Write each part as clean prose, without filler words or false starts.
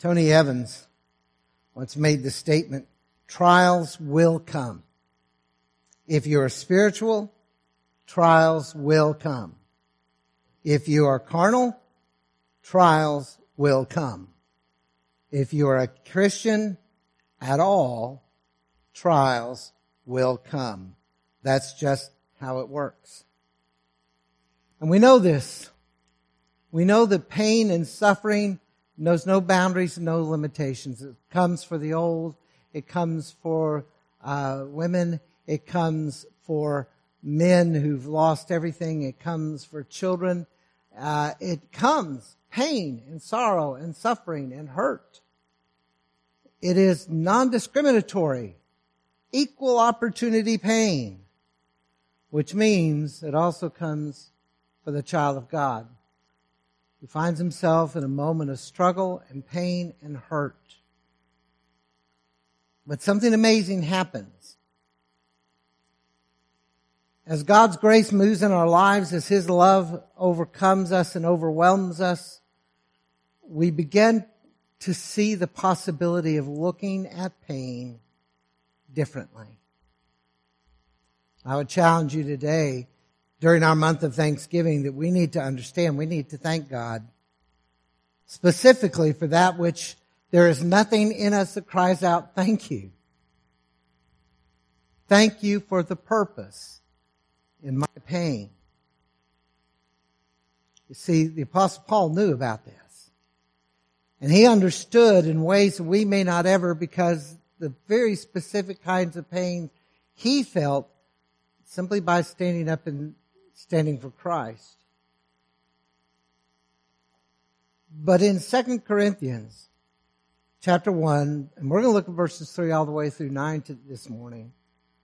Tony Evans once made the statement, trials will come. If you are spiritual, trials will come. If you are carnal, trials will come. If you are a Christian at all, trials will come. That's just how it works. And we know this. We know that pain and suffering knows no boundaries and no limitations. It comes for the old. It comes for women. It comes for men who've lost everything. It comes for children. It comes pain and sorrow and suffering and hurt. It is non-discriminatory, equal opportunity pain, which means it also comes for the child of God who finds himself in a moment of struggle and pain and hurt. But something amazing happens. As God's grace moves in our lives, as His love overcomes us and overwhelms us, we begin to see the possibility of looking at pain differently. I would challenge you today, during our month of Thanksgiving, that we need to understand, we need to thank God specifically for that which there is nothing in us that cries out, thank you. Thank you for the purpose in my pain. You see, the Apostle Paul knew about this. And he understood in ways that we may not ever, because the very specific kinds of pain he felt simply by standing up and standing for Christ. But in 2 Corinthians chapter 1, and we're going to look at verses 3 all the way through 9 this morning,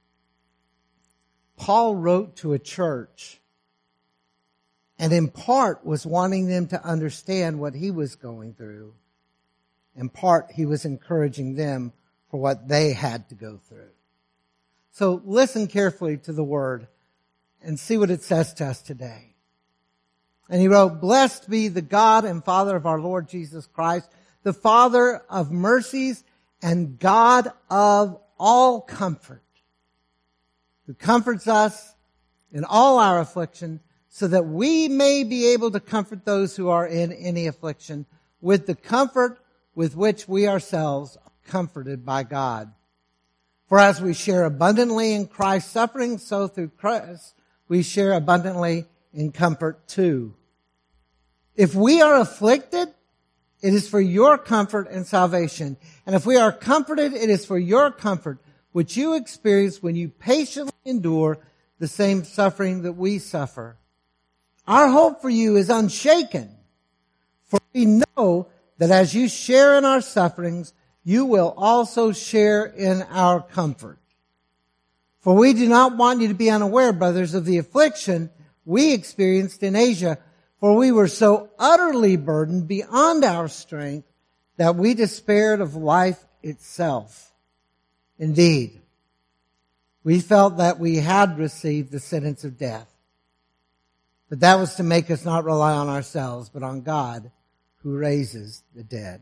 Paul wrote to a church, and in part was wanting them to understand what he was going through. In part, he was encouraging them for what they had to go through. So listen carefully to the word and see what it says to us today. And he wrote, "Blessed be the God and Father of our Lord Jesus Christ, the Father of mercies and God of all comfort, who comforts us in all our affliction, so that we may be able to comfort those who are in any affliction with the comfort with which we ourselves are comforted by God. For as we share abundantly in Christ's suffering, so through Christ we share abundantly in comfort too. If we are afflicted, it is for your comfort and salvation. And if we are comforted, it is for your comfort, which you experience when you patiently endure the same suffering that we suffer. Our hope for you is unshaken, for we know that as you share in our sufferings, you will also share in our comfort. For we do not want you to be unaware, brothers, of the affliction we experienced in Asia, for we were so utterly burdened beyond our strength that we despaired of life itself. Indeed, we felt that we had received the sentence of death. But that was to make us not rely on ourselves, but on God, who raises the dead."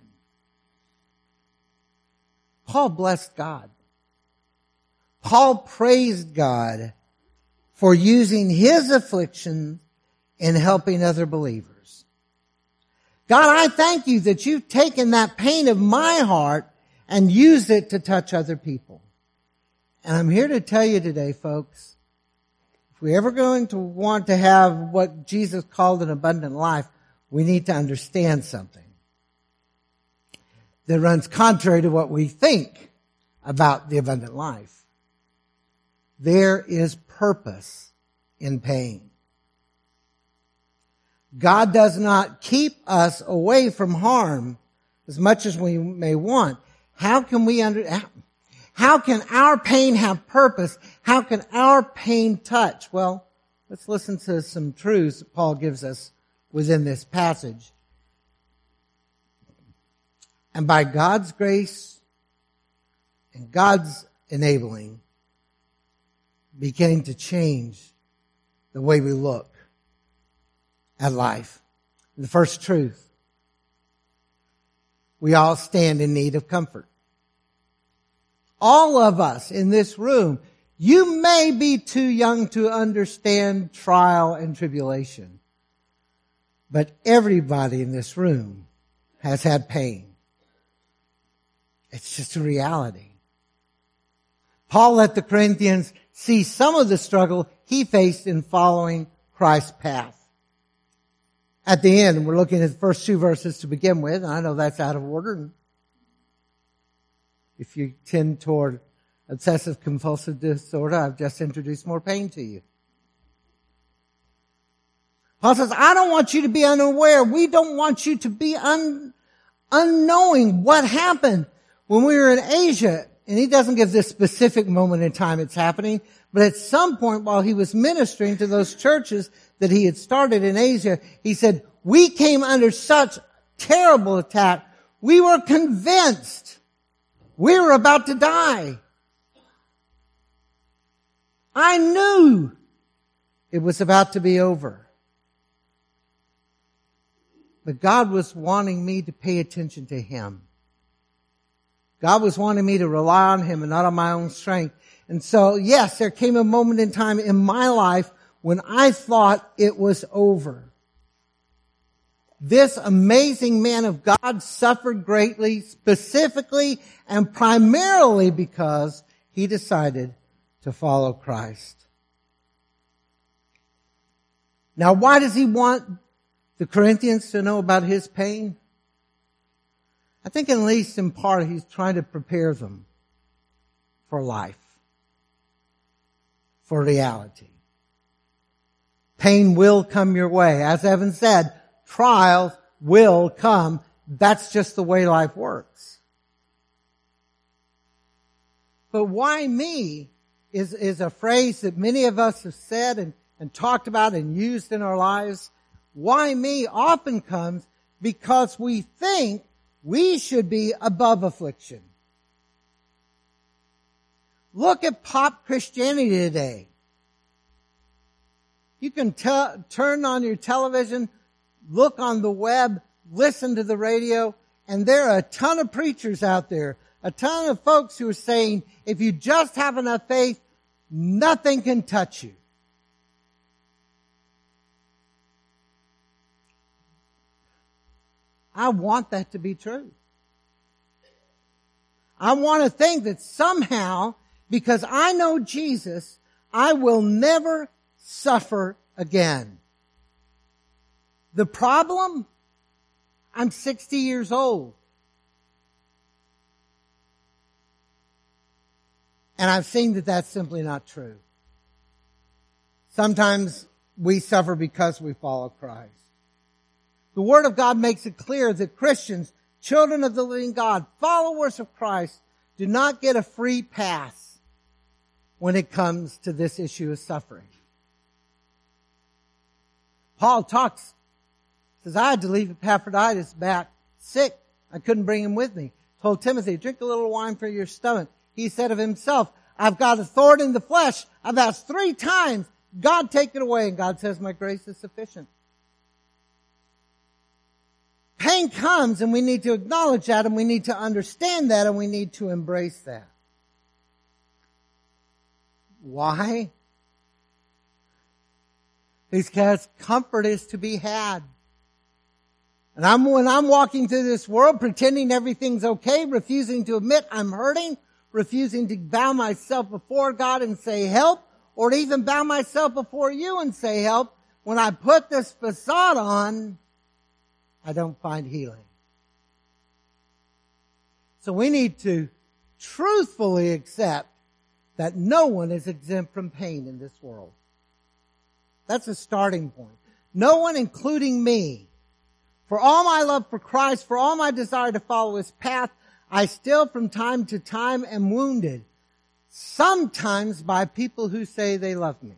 Paul blessed God. Paul praised God for using his affliction in helping other believers. God, I thank you that you've taken that pain of my heart and used it to touch other people. And I'm here to tell you today, folks, if we're ever going to want to have what Jesus called an abundant life, we need to understand something that runs contrary to what we think about the abundant life. There is purpose in pain. God does not keep us away from harm as much as we may want. How can our pain have purpose? How can our pain touch? Well, let's listen to some truths that Paul gives us within this passage. And by God's grace and God's enabling, beginning to change the way we look at life. The first truth: We all stand in need of comfort. All of us in this room, you may be too young to understand trial and tribulation, but everybody in this room has had pain. It's just a reality. Paul let the Corinthians see some of the struggle he faced in following Christ's path. At the end, we're looking at the first 2 verses to begin with, and I know that's out of order. If you tend toward obsessive compulsive disorder, I've just introduced more pain to you. Paul says, I don't want you to be unaware. We don't want you to be unknowing what happened when we were in Asia. And he doesn't give this specific moment in time it's happening, but at some point while he was ministering to those churches that he had started in Asia, he said, we came under such terrible attack. We were convinced we were about to die. I knew it was about to be over. But God was wanting me to pay attention to Him. God was wanting me to rely on Him and not on my own strength. And so, yes, there came a moment in time in my life when I thought it was over. This amazing man of God suffered greatly, specifically and primarily because he decided to follow Christ. Now, why does he want the Corinthians to know about his pain? I think at least in part he's trying to prepare them for life, for reality. Pain will come your way. As Evan said, trials will come. That's just the way life works. But why me is a phrase that many of us have said and talked about and used in our lives. Why me often comes because we think we should be above affliction. Look at pop Christianity today. You can turn on your television, look on the web, listen to the radio, and there are a ton of preachers out there, a ton of folks who are saying, if you just have enough faith, nothing can touch you. I want that to be true. I want to think that somehow, because I know Jesus, I will never suffer again. The problem? I'm 60 years old. And I've seen that that's simply not true. Sometimes we suffer because we follow Christ. The Word of God makes it clear that Christians, children of the living God, followers of Christ, do not get a free pass when it comes to this issue of suffering. Paul says, I had to leave Epaphroditus back sick. I couldn't bring him with me. Told Timothy, drink a little wine for your stomach. He said of himself, I've got a thorn in the flesh. I've asked 3 times, God take it away. And God says, my grace is sufficient. Pain comes and we need to acknowledge that and we need to understand that and we need to embrace that. Why? Because comfort is to be had. And when I'm walking through this world pretending everything's okay, refusing to admit I'm hurting, refusing to bow myself before God and say help, or to even bow myself before you and say help, when I put this facade on, I don't find healing. So we need to truthfully accept that no one is exempt from pain in this world. That's a starting point. No one, including me. For all my love for Christ, for all my desire to follow His path, I still from time to time am wounded. Sometimes by people who say they love me.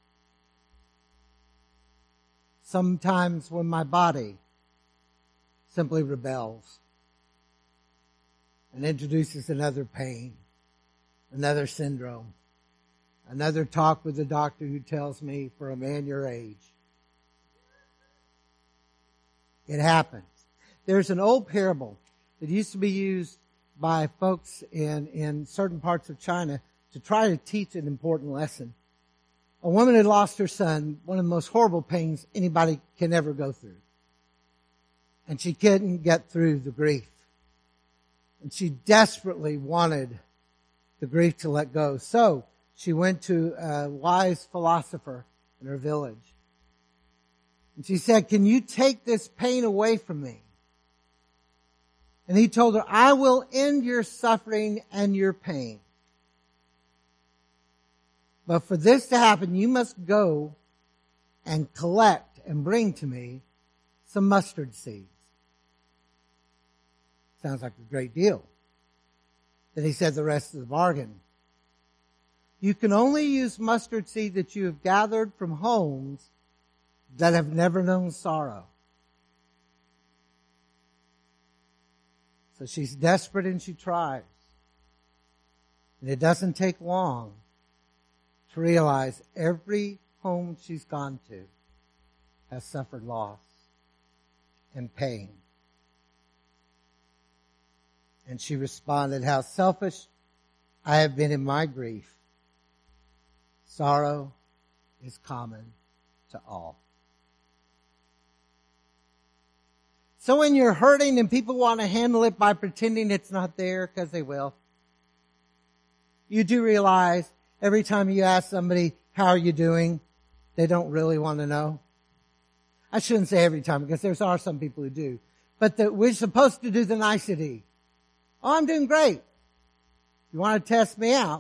Sometimes when my body simply rebels and introduces another pain, another syndrome, another talk with the doctor who tells me, for a man your age. It happens. There's an old parable that used to be used by folks in certain parts of China to try to teach an important lesson. A woman had lost her son, one of the most horrible pains anybody can ever go through. And she couldn't get through the grief. And she desperately wanted the grief to let go. So she went to a wise philosopher in her village. And she said, "Can you take this pain away from me?" And he told her, "I will end your suffering and your pain. But for this to happen, you must go and collect and bring to me some mustard seeds." Sounds like a great deal. Then he said the rest of the bargain. "You can only use mustard seed that you have gathered from homes that have never known sorrow." So she's desperate and she tries. And it doesn't take long to realize every home she's gone to has suffered loss and pain. And she responded, "How selfish I have been in my grief. Sorrow is common to all." So when you're hurting and people want to handle it by pretending it's not there, because they will, you do realize every time you ask somebody, "How are you doing?" they don't really want to know. I shouldn't say every time, because there are some people who do. But we're supposed to do the nicety. "Oh, I'm doing great." If you want to test me out,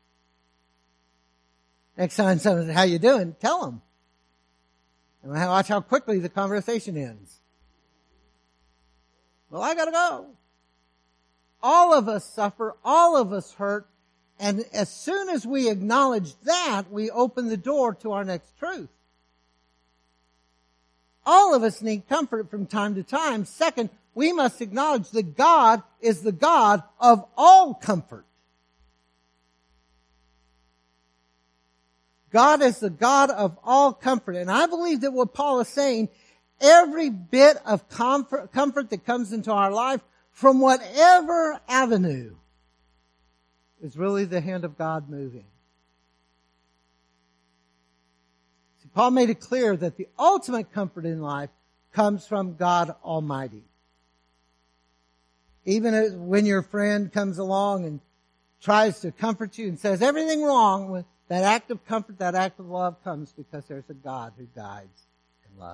next time someone says, "How you doing?" tell them. And watch how quickly the conversation ends. "Well, I gotta go." All of us suffer, all of us hurt, and as soon as we acknowledge that, we open the door to our next truth. All of us need comfort from time to time. Second, we must acknowledge that God is the God of all comfort. God is the God of all comfort. And I believe that what Paul is saying, every bit of comfort that comes into our life from whatever avenue is really the hand of God moving. See, Paul made it clear that the ultimate comfort in life comes from God Almighty. Even when your friend comes along and tries to comfort you and says everything wrong, that act of comfort, that act of love comes because there's a God who guides and loves.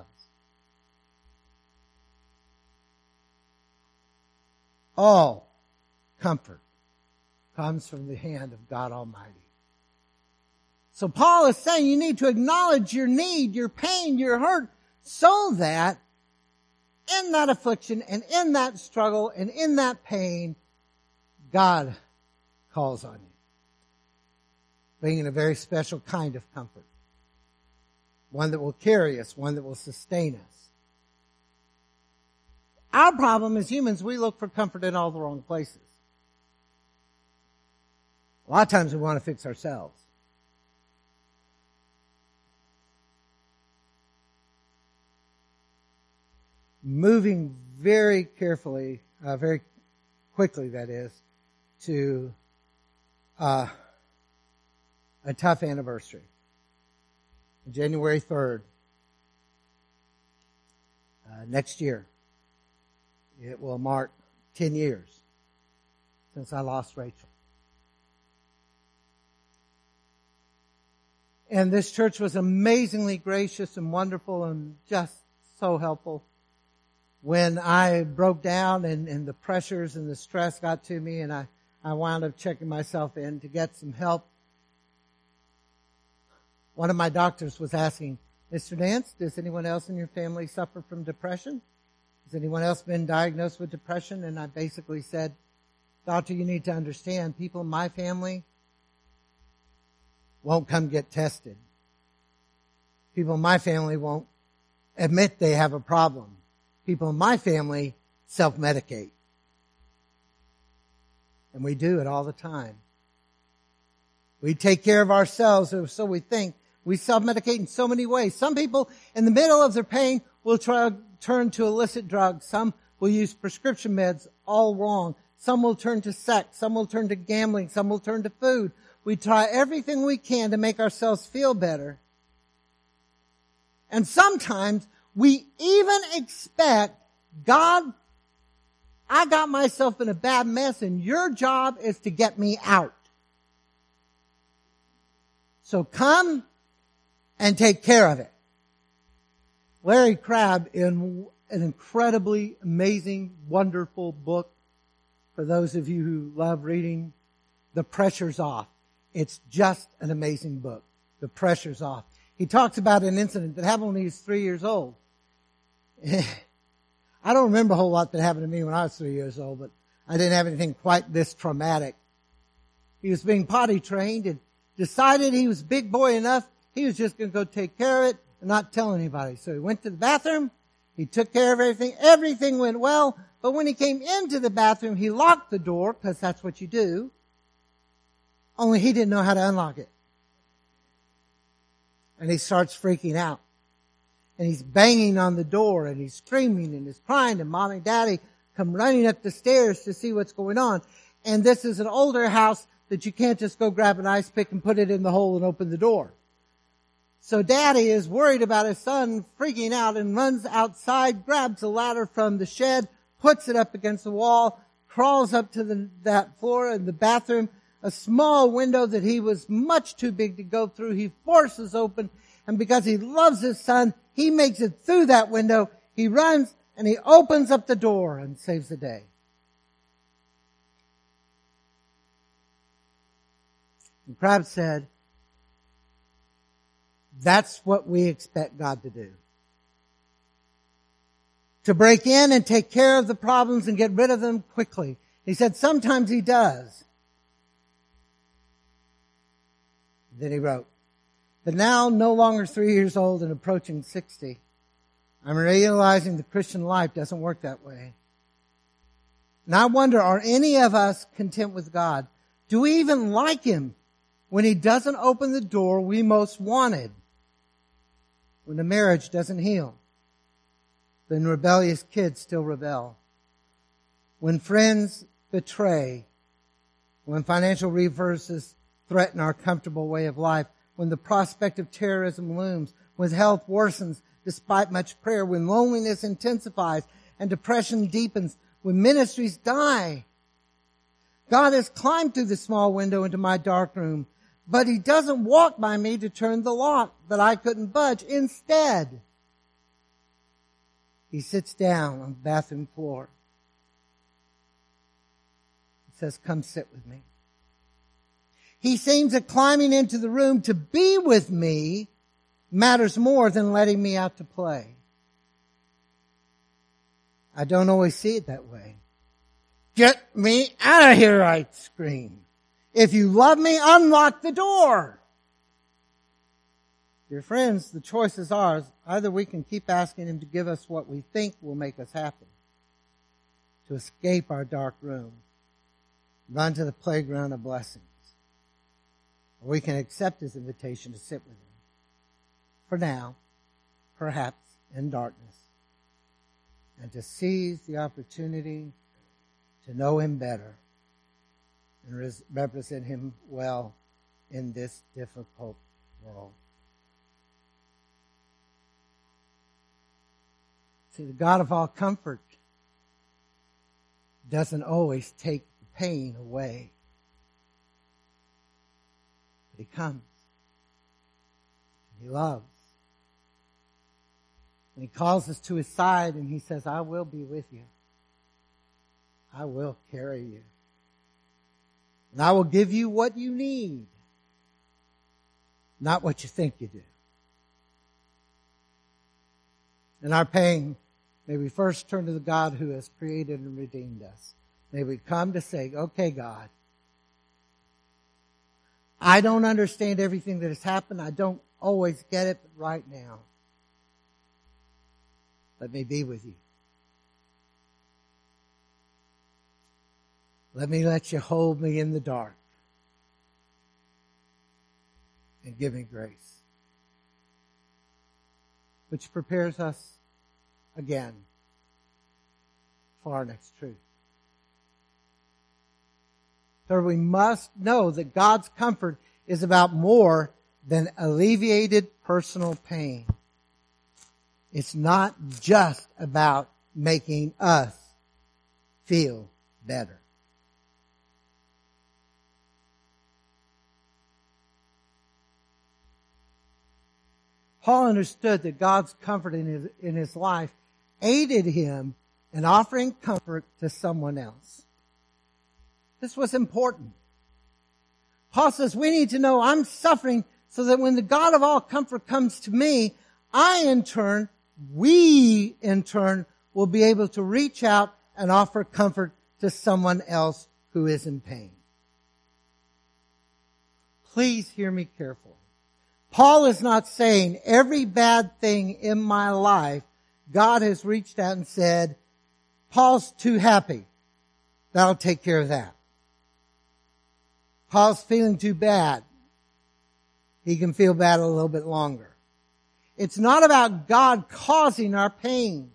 All comfort comes from the hand of God Almighty. So Paul is saying you need to acknowledge your need, your pain, your hurt, so that in that affliction and in that struggle and in that pain, God calls on you, bringing a very special kind of comfort. One that will carry us, one that will sustain us. Our problem as humans, we look for comfort in all the wrong places. A lot of times we want to fix ourselves. Moving very carefully, very quickly, that is, to a tough anniversary. January 3rd, next year, it will mark 10 years since I lost Rachel. And this church was amazingly gracious and wonderful and just so helpful. When I broke down and the pressures and the stress got to me and I wound up checking myself in to get some help, one of my doctors was asking, "Mr. Nance, does anyone else in your family suffer from depression? Has anyone else been diagnosed with depression?" And I basically said, "Doctor, you need to understand, people in my family won't come get tested. People in my family won't admit they have a problem. People in my family self-medicate." And we do it all the time. We take care of ourselves, or so we think. We self-medicate in so many ways. Some people, in the middle of their pain, will turn to illicit drugs. Some will use prescription meds. all wrong. Some will turn to sex. Some will turn to gambling. Some will turn to food. We try everything we can to make ourselves feel better. And sometimes we even expect, God, I got myself in a bad mess and your job is to get me out. So come and take care of it. Larry Crabb, in an incredibly amazing, wonderful book, for those of you who love reading, The Pressure's Off. It's just an amazing book. The Pressure's Off. He talks about an incident that happened when he was 3 years old. I don't remember a whole lot that happened to me when I was 3 years old, but I didn't have anything quite this traumatic. He was being potty trained and decided he was big boy enough, he was just going to go take care of it and not tell anybody. So he went to the bathroom, he took care of everything, everything went well, but when he came into the bathroom, he locked the door, because that's what you do, only he didn't know how to unlock it. And he starts freaking out. And he's banging on the door, and he's screaming, and he's crying, and Mom and Daddy come running up the stairs to see what's going on. And this is an older house that you can't just go grab an ice pick and put it in the hole and open the door. So Daddy is worried about his son freaking out and runs outside, grabs a ladder from the shed, puts it up against the wall, crawls up to that floor in the bathroom, a small window that he was much too big to go through. He forces open, and because he loves his son, he makes it through that window. He runs and he opens up the door and saves the day. And Crabb said, that's what we expect God to do. To break in and take care of the problems and get rid of them quickly. He said sometimes he does. Then he wrote, but now no longer 3 years old and approaching 60, I'm realizing the Christian life doesn't work that way. And I wonder, are any of us content with God? Do we even like Him when He doesn't open the door we most wanted? When the marriage doesn't heal? When rebellious kids still rebel? When friends betray? When financial reverses threaten our comfortable way of life? When the prospect of terrorism looms? When health worsens despite much prayer? When loneliness intensifies and depression deepens? When ministries die? God has climbed through the small window into my dark room, but He doesn't walk by me to turn the lock that I couldn't budge. Instead, He sits down on the bathroom floor. He says, come sit with me. He seems that climbing into the room to be with me matters more than letting me out to play. I don't always see it that way. Get me out of here, I scream. If you love me, unlock the door. Dear friends, the choice is ours. Either we can keep asking Him to give us what we think will make us happy, to escape our dark room, run to the playground of blessings, or we can accept His invitation to sit with Him. For now, perhaps in darkness, and to seize the opportunity to know Him better and represent Him well in this difficult world. See, the God of all comfort doesn't always take the pain away. But He comes. He loves. And He calls us to His side and He says, I will be with you. I will carry you. And I will give you what you need, not what you think you do. In our pain, may we first turn to the God who has created and redeemed us. May we come to say, okay, God, I don't understand everything that has happened. I don't always get it, but right now, let me be with you. Let me let you hold me in the dark and give me grace, which prepares us again for our next truth. Third, we must know that God's comfort is about more than alleviated personal pain. It's not just about making us feel better. Paul understood that God's comfort in his life aided him in offering comfort to someone else. This was important. Paul says we need to know I'm suffering so that when the God of all comfort comes to me, we in turn will be able to reach out and offer comfort to someone else who is in pain. Please hear me carefully. Paul is not saying every bad thing in my life, God has reached out and said, Paul's too happy. That'll take care of that. Paul's feeling too bad. He can feel bad a little bit longer. It's not about God causing our pain.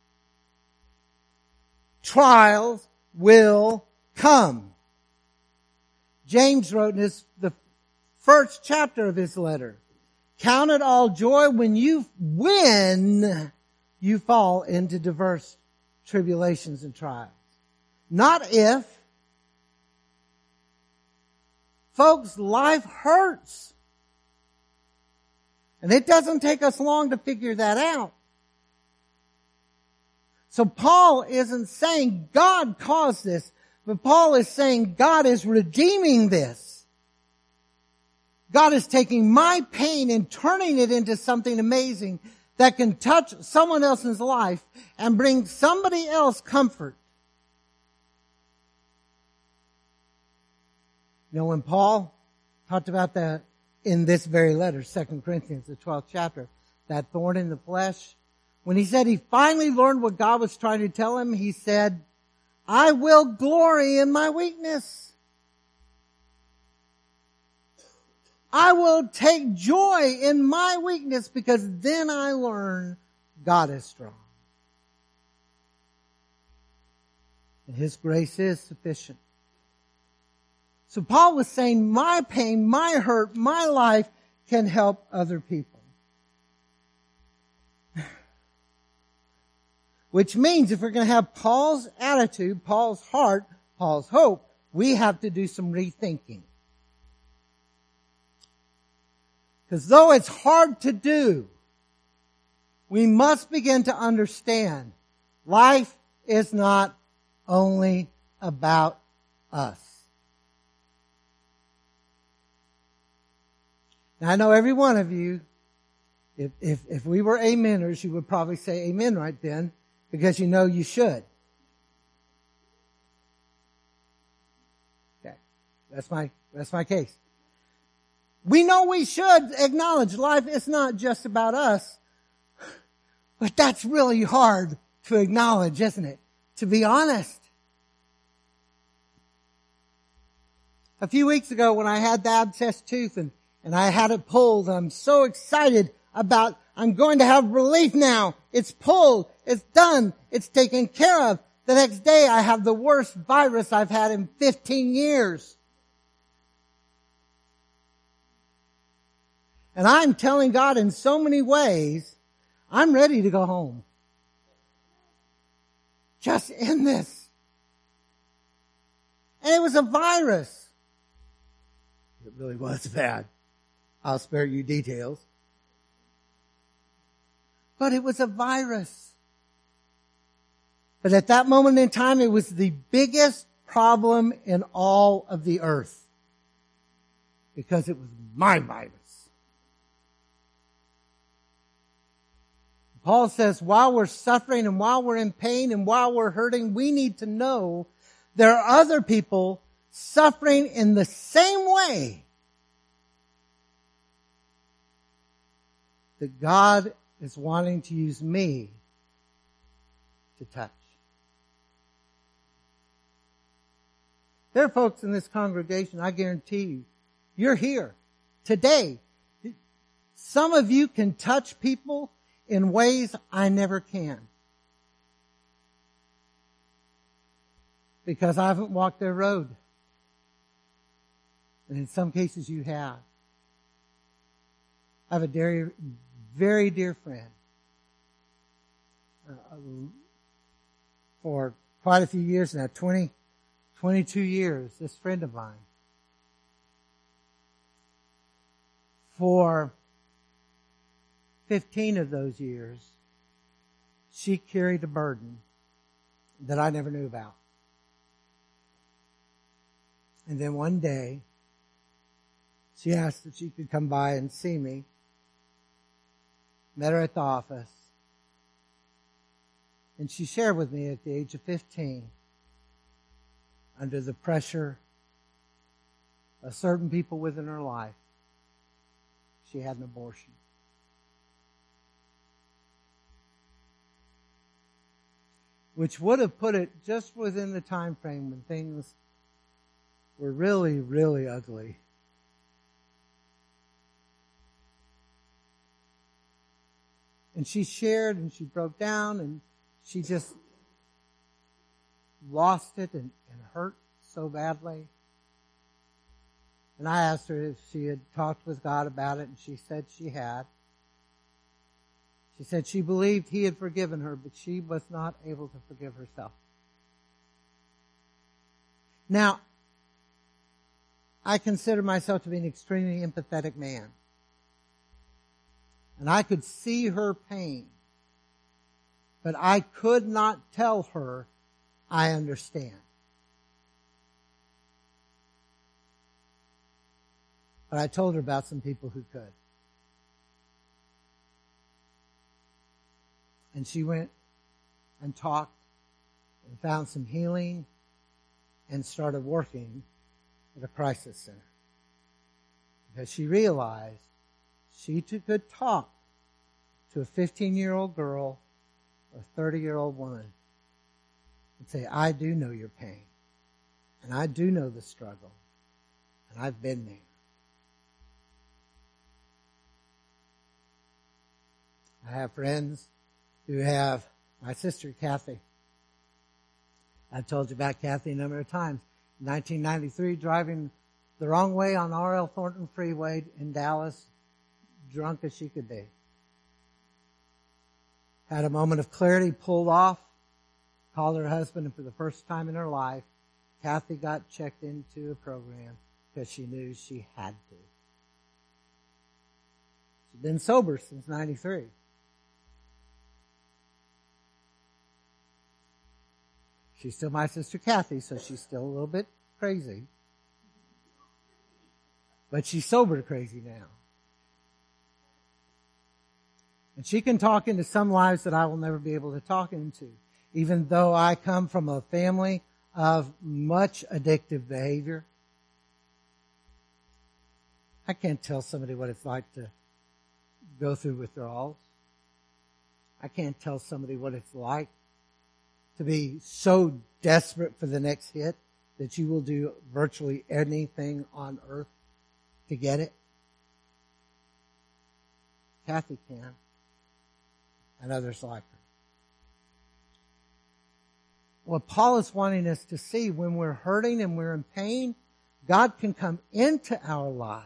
Trials will come. James wrote in the first chapter of his letter, count it all joy when you fall into diverse tribulations and trials. Not if. Folks, life hurts. And it doesn't take us long to figure that out. So Paul isn't saying God caused this, but Paul is saying God is redeeming this. God is taking my pain and turning it into something amazing that can touch someone else's life and bring somebody else comfort. You know, when Paul talked about that in this very letter, 2 Corinthians, the 12th chapter, that thorn in the flesh, when he said he finally learned what God was trying to tell him, he said, I will glory in my weakness. I will take joy in my weakness because then I learn God is strong. And His grace is sufficient. So Paul was saying my pain, my hurt, my life can help other people. Which means if we're going to have Paul's attitude, Paul's heart, Paul's hope, we have to do some rethinking. Because though it's hard to do, we must begin to understand life is not only about us. Now I know every one of you, if we were ameners, you would probably say amen right then, because you know you should. Okay. That's my case. We know we should acknowledge life is not just about us, but that's really hard to acknowledge, isn't it? To be honest. A few weeks ago when I had the abscessed tooth and I had it pulled, I'm so excited about I'm going to have relief now. It's pulled. It's done. It's taken care of. The next day I have the worst virus I've had in 15 years. And I'm telling God in so many ways, I'm ready to go home. Just in this. And it was a virus. It really was bad. I'll spare you details. But it was a virus. But at that moment in time, it was the biggest problem in all of the earth. Because it was my virus. Paul says, while we're suffering and while we're in pain and while we're hurting, we need to know there are other people suffering in the same way that God is wanting to use me to touch. There are folks in this congregation, I guarantee you, you're here today. Some of you can touch people in ways I never can. Because I haven't walked their road. And in some cases you have. I have a very, very dear friend. For quite a few years now, 22 years, this friend of mine. For 15 of those years, she carried a burden that I never knew about. And then one day, she asked if she could come by and see me. Met her at the office. And she shared with me at the age of 15, under the pressure of certain people within her life, she had an abortion. Which would have put it just within the time frame when things were really, really ugly. And she shared and she broke down and she just lost it and hurt so badly. And I asked her if she had talked with God about it, and she said she had. She said she believed He had forgiven her, but she was not able to forgive herself. Now, I consider myself to be an extremely empathetic man. And I could see her pain. But I could not tell her, I understand. But I told her about some people who could. And she went and talked and found some healing and started working at a crisis center. Because she realized she could talk to a 15-year-old girl or a 30-year-old woman and say, I do know your pain. And I do know the struggle. And I've been there. I have friends who have my sister, Kathy. I've told you about Kathy a number of times. In 1993, driving the wrong way on R.L. Thornton Freeway in Dallas, drunk as she could be. Had a moment of clarity, pulled off, called her husband, and for the first time in her life, Kathy got checked into a program because she knew she had to. She's been sober since 93. She's still my sister Kathy, so she's still a little bit crazy. But she's sober crazy now. And she can talk into some lives that I will never be able to talk into. Even though I come from a family of much addictive behavior. I can't tell somebody what it's like to go through withdrawals. I can't tell somebody what it's like to be so desperate for the next hit that you will do virtually anything on earth to get it. Kathy can. And others like her. What Paul is wanting us to see, when we're hurting and we're in pain, God can come into our lives.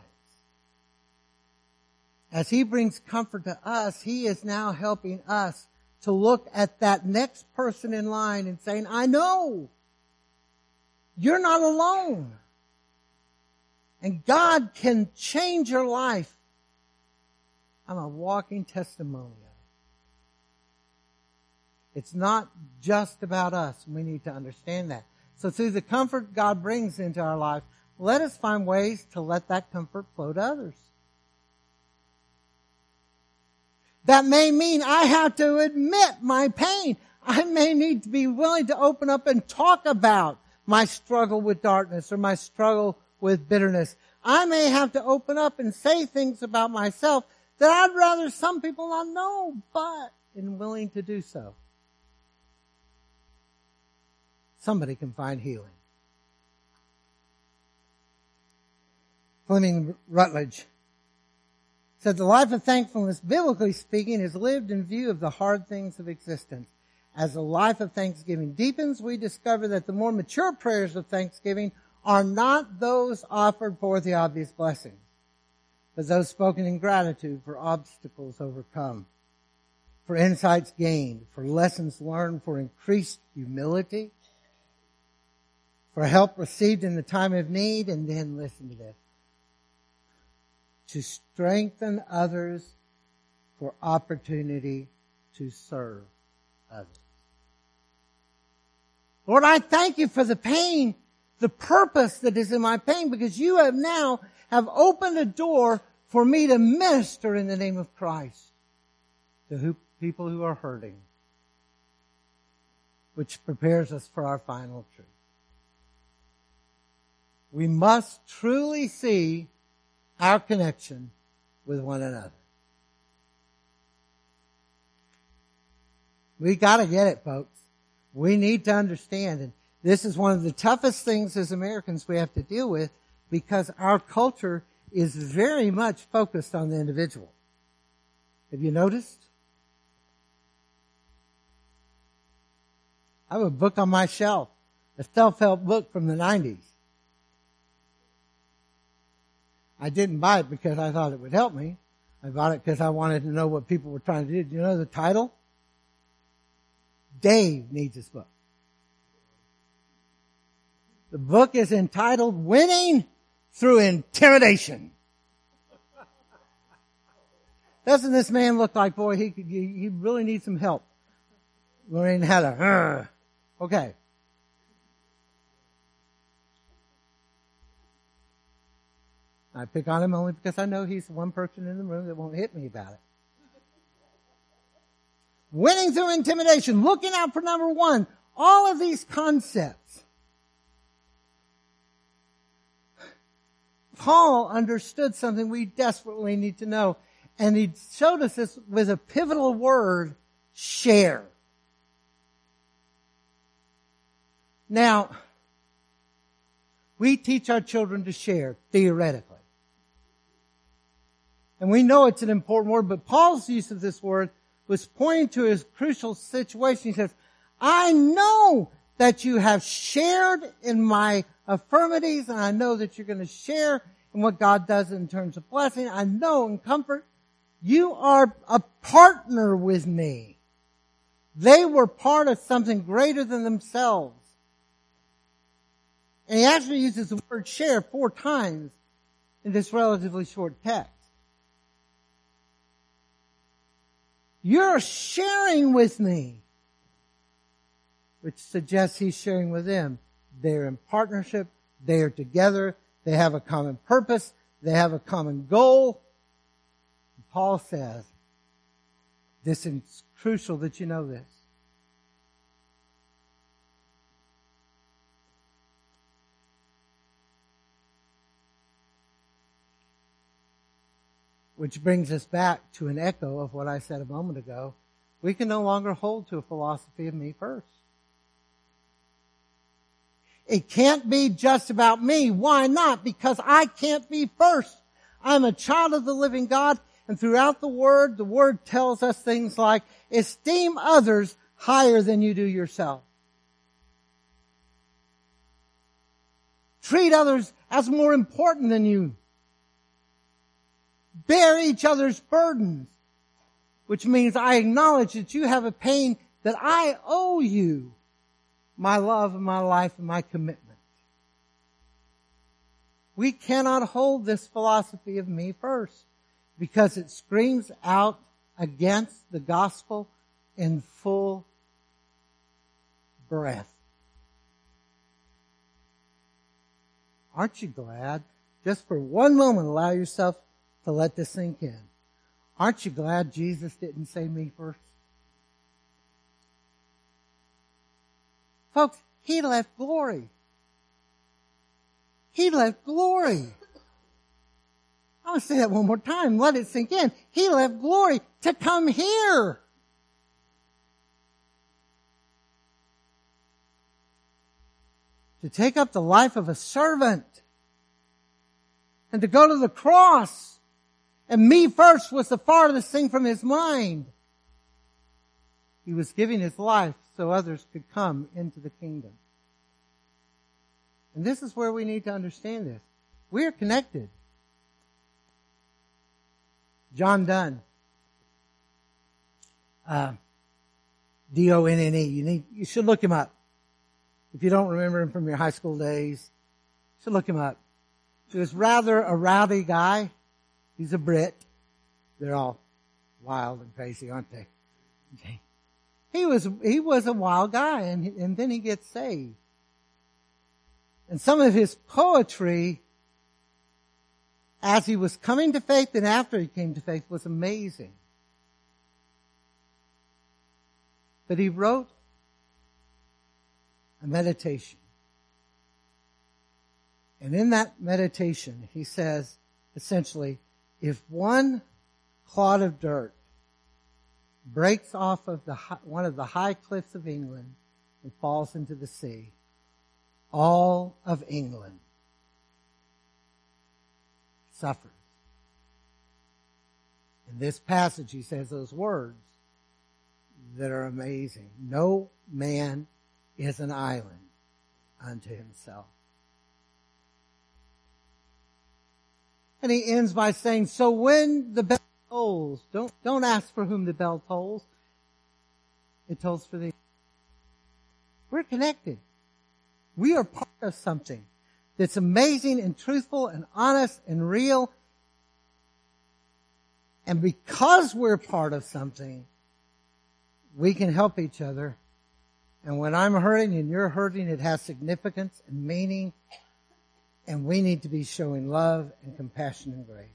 As He brings comfort to us, He is now helping us to look at that next person in line and saying, I know you're not alone. And God can change your life. I'm a walking testimony of it. It's not just about us. We need to understand that. So through the comfort God brings into our lives, let us find ways to let that comfort flow to others. That may mean I have to admit my pain. I may need to be willing to open up and talk about my struggle with darkness or my struggle with bitterness. I may have to open up and say things about myself that I'd rather some people not know, but in willing to do so, somebody can find healing. Fleming Rutledge said, the life of thankfulness, biblically speaking, is lived in view of the hard things of existence. As the life of thanksgiving deepens, we discover that the more mature prayers of thanksgiving are not those offered for the obvious blessings, but those spoken in gratitude for obstacles overcome, for insights gained, for lessons learned, for increased humility, for help received in the time of need, and then listen to this, to strengthen others for opportunity to serve others. Lord, I thank you for the pain, the purpose that is in my pain, because you have now opened a door for me to minister in the name of Christ to people who are hurting, which prepares us for our final truth. We must truly see our connection with one another. We got to get it, folks. We need to understand, and this is one of the toughest things as Americans we have to deal with, because our culture is very much focused on the individual. Have you noticed? I have a book on my shelf, a self-help book from the 90s. I didn't buy it because I thought it would help me. I bought it because I wanted to know what people were trying to do. Do you know the title? Dave needs this book. The book is entitled Winning Through Intimidation. Doesn't this man look like, boy, he really needs some help learning how to, okay. I pick on him only because I know he's the one person in the room that won't hit me about it. Winning through intimidation, looking out for number one, all of these concepts. Paul understood something we desperately need to know, and he showed us this with a pivotal word, share. Now, we teach our children to share, theoretically. And we know it's an important word, but Paul's use of this word was pointing to his crucial situation. He says, I know that you have shared in my affirmities, and I know that you're going to share in what God does in terms of blessing. I know in comfort. You are a partner with me. They were part of something greater than themselves. And he actually uses the word share 4 times in this relatively short text. You're sharing with me, which suggests he's sharing with them. They're in partnership. They are together. They have a common purpose. They have a common goal. And Paul says, this is crucial that you know this. Which brings us back to an echo of what I said a moment ago. We can no longer hold to a philosophy of me first. It can't be just about me. Why not? Because I can't be first. I'm a child of the living God, and throughout the Word tells us things like, esteem others higher than you do yourself. Treat others as more important than you. Bear each other's burdens, which means I acknowledge that you have a pain that I owe you my love and my life and my commitment. We cannot hold this philosophy of me first because it screams out against the gospel in full breath. Aren't you glad? Just for one moment, allow yourself to let this sink in. Aren't you glad Jesus didn't say me first? Folks, He left glory. He left glory. I want to say that one more time. Let it sink in. He left glory to come here. To take up the life of a servant. And to go to the cross. And me first was the farthest thing from His mind. He was giving His life so others could come into the kingdom. And this is where we need to understand this. We are connected. John Donne. D-O-N-N-E. You should look him up. If you don't remember him from your high school days, you should look him up. He was rather a rowdy guy. He's a Brit. They're all wild and crazy, aren't they? Okay. He was a wild guy, and then he gets saved. And some of his poetry, as he was coming to faith and after he came to faith, was amazing. But he wrote a meditation. And in that meditation, he says, essentially, if one clod of dirt breaks off of one of the high cliffs of England and falls into the sea, all of England suffers. In this passage, he says those words that are amazing. No man is an island unto himself. And he ends by saying, so when the bell tolls, don't ask for whom the bell tolls. It tolls for thee. We're connected. We are part of something that's amazing and truthful and honest and real. And because we're part of something, we can help each other. And when I'm hurting and you're hurting, it has significance and meaning. And we need to be showing love and compassion and grace.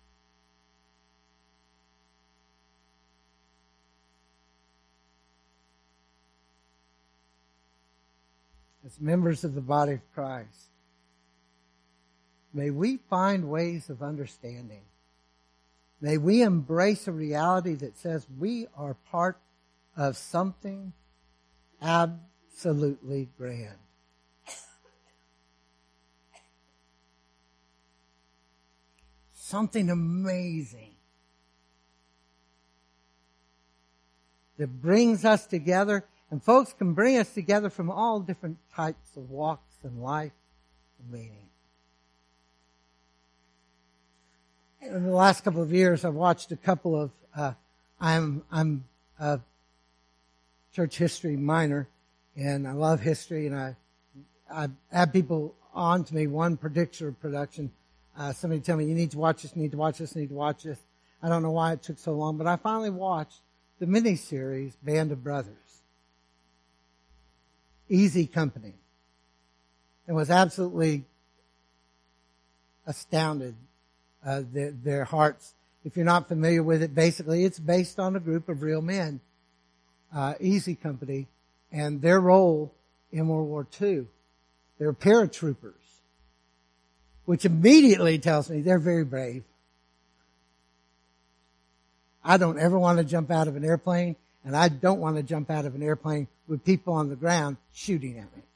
As members of the body of Christ, may we find ways of understanding. May we embrace a reality that says we are part of something absolutely grand. Something amazing that brings us together. And folks can bring us together from all different types of walks in life and meaning. In the last couple of years, I've watched a couple of, I'm a church history minor, and I love history, and I have people on to me, one particular production. Somebody tell me, you need to watch this, you need to watch this, you need to watch this. I don't know why it took so long, but I finally watched the miniseries Band of Brothers. Easy Company. And was absolutely astounded. Their hearts. If you're not familiar with it, basically it's based on a group of real men. Easy Company. And their role in World War II. They're paratroopers. Which immediately tells me they're very brave. I don't ever want to jump out of an airplane, and I don't want to jump out of an airplane with people on the ground shooting at me.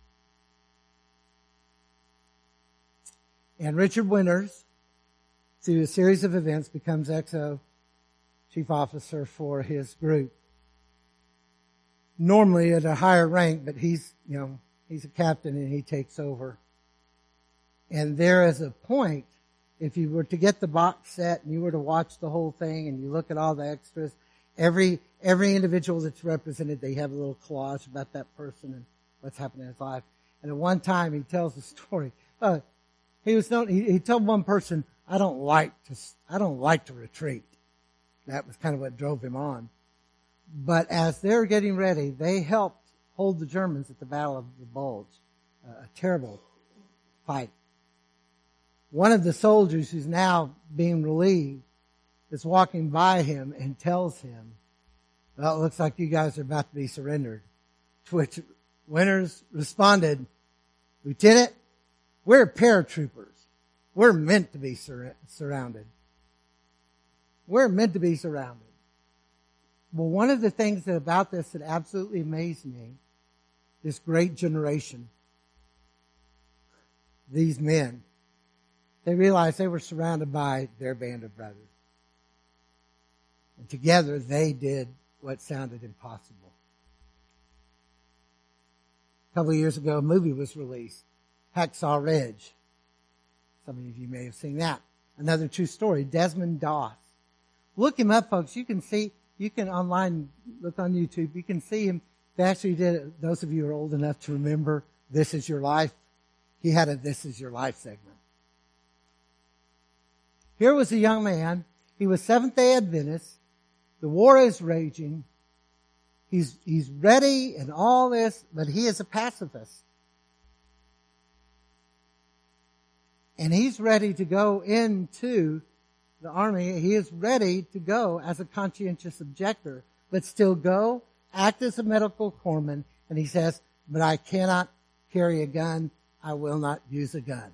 And Richard Winters, through a series of events, becomes XO chief officer for his group. Normally at a higher rank, but he's a captain and he takes over. And there is a point, if you were to get the box set and you were to watch the whole thing and you look at all the extras, every individual that's represented, they have a little collage about that person and what's happened in his life. And at one time he tells a story. He told one person, I don't like to retreat. That was kind of what drove him on. But as they're getting ready, they helped hold the Germans at the Battle of the Bulge. A terrible fight. One of the soldiers who's now being relieved is walking by him and tells him, well, it looks like you guys are about to be surrendered. To which Winters responded, Lieutenant, we're paratroopers. We're meant to be surrounded. We're meant to be surrounded. Well, one of the things about this that absolutely amazed me, this great generation, these men, they realized they were surrounded by their band of brothers. And together they did what sounded impossible. A couple of years ago, a movie was released Hacksaw Ridge. Some of you may have seen that. Another true story, Desmond Doss. Look him up, folks. You can online, look on YouTube. You can see him. They actually did it. Those of you who are old enough to remember This Is Your Life, he had a This Is Your Life segment. Here was a young man. He was Seventh-day Adventist. The war is raging. He's ready and all this, but he is a pacifist. And he's ready to go into the army. He is ready to go as a conscientious objector, but still go, act as a medical corpsman. And he says, but I cannot carry a gun. I will not use a gun.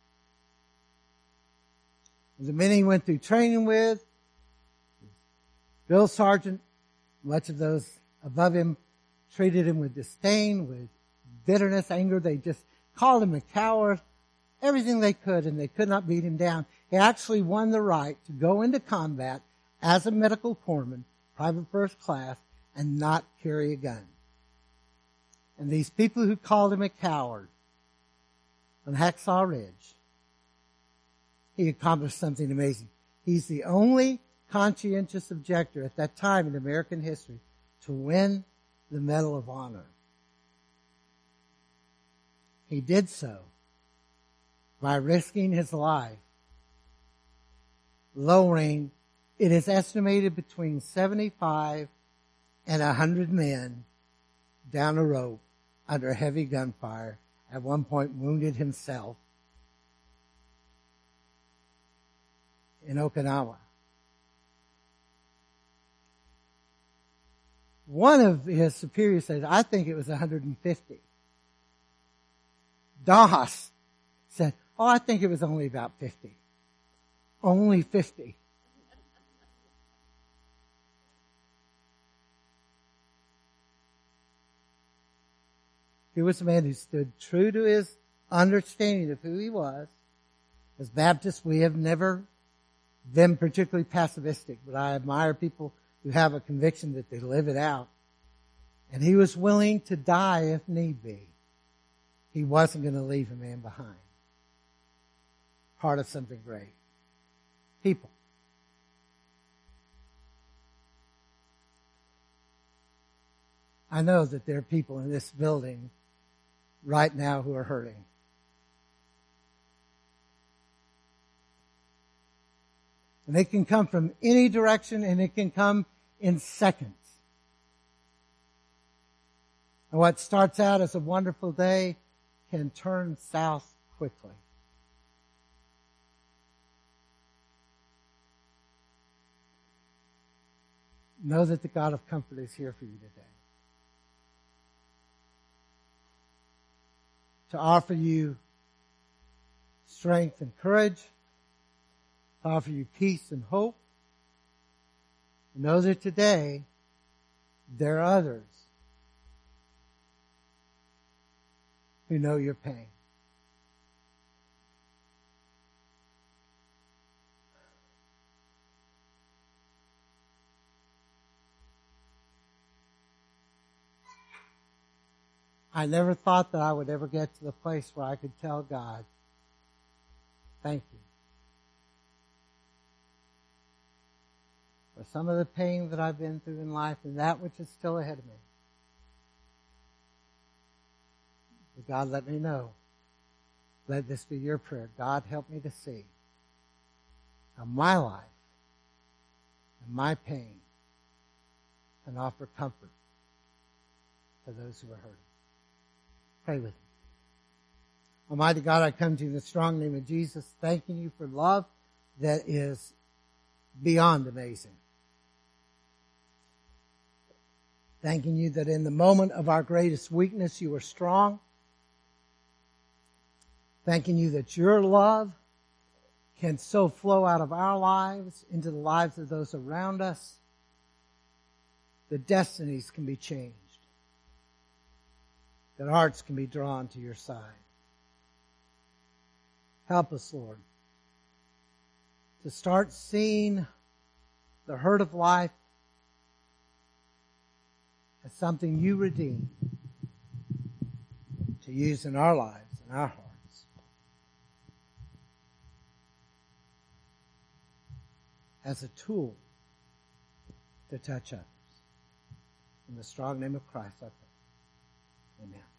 The men he went through training with, drill sergeant, much of those above him treated him with disdain, with bitterness, anger. They just called him a coward, everything they could, and they could not beat him down. He actually won the right to go into combat as a medical corpsman, private first class, and not carry a gun. And these people who called him a coward on Hacksaw Ridge, he accomplished something amazing. He's the only conscientious objector at that time in American history to win the Medal of Honor. He did so by risking his life, lowering, it is estimated, between 75 and 100 men down a rope under heavy gunfire, at one point wounded himself in Okinawa. One of his superiors said, I think it was 150. Doss said, oh, I think it was only about 50. Only 50. He was a man who stood true to his understanding of who he was. As Baptists, we have never been particularly pacifistic, but I admire people who have a conviction that they live it out. And he was willing to die if need be. He wasn't going to leave a man behind. Part of something great. People. I know that there are people in this building right now who are hurting. And it can come from any direction, and it can come in seconds. And what starts out as a wonderful day can turn south quickly. Know that the God of comfort is here for you today, to offer you strength and courage, to offer you peace and hope. Know that today there are others who know your pain. I never thought that I would ever get to the place where I could tell God, thank you for some of the pain that I've been through in life and that which is still ahead of me. But God, let me know. Let this be your prayer. God, help me to see how my life and my pain can offer comfort to those who are hurting. Pray with me. Almighty God, I come to you in the strong name of Jesus, thanking you for love that is beyond amazing. Thanking you that in the moment of our greatest weakness, you are strong. Thanking you that your love can so flow out of our lives into the lives of those around us. The destinies can be changed. That hearts can be drawn to your side. Help us, Lord, to start seeing the hurt of life as something you redeem to use in our lives and our hearts. as a tool to touch others. In the strong name of Christ, I pray. Amen.